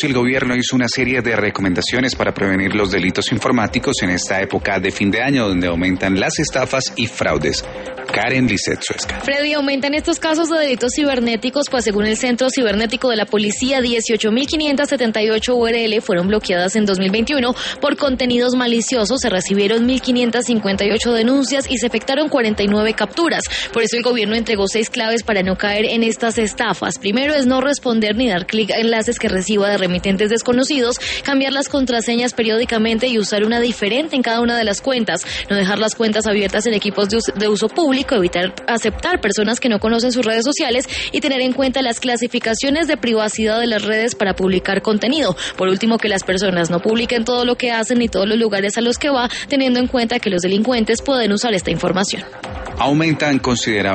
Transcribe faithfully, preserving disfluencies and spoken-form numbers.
El gobierno hizo una serie de recomendaciones para prevenir los delitos informáticos en esta época de fin de año, donde aumentan las estafas y fraudes. Karen Lisset Suezca. Freddy, aumentan estos casos de delitos cibernéticos, pues según el Centro Cibernético de la Policía, dieciocho mil quinientas setenta y ocho U R L fueron bloqueadas en dos mil veintiuno por contenidos maliciosos, se recibieron mil quinientas cincuenta y ocho denuncias y se efectuaron cuarenta y nueve capturas. Por eso el gobierno entregó seis claves para no caer en estas estafas. Primero es no responder ni dar clic a enlaces que reciba de remitentes desconocidos, cambiar las contraseñas periódicamente y usar una diferente en cada una de las cuentas, no dejar las cuentas abiertas en equipos de uso, de uso público, evitar aceptar personas que no conocen sus redes sociales y tener en cuenta las clasificaciones de privacidad de las redes para publicar contenido. Por último, que las personas no publiquen todo lo que hacen ni todos los lugares a los que va, teniendo en cuenta que los delincuentes pueden usar esta información. Aumentan considerablemente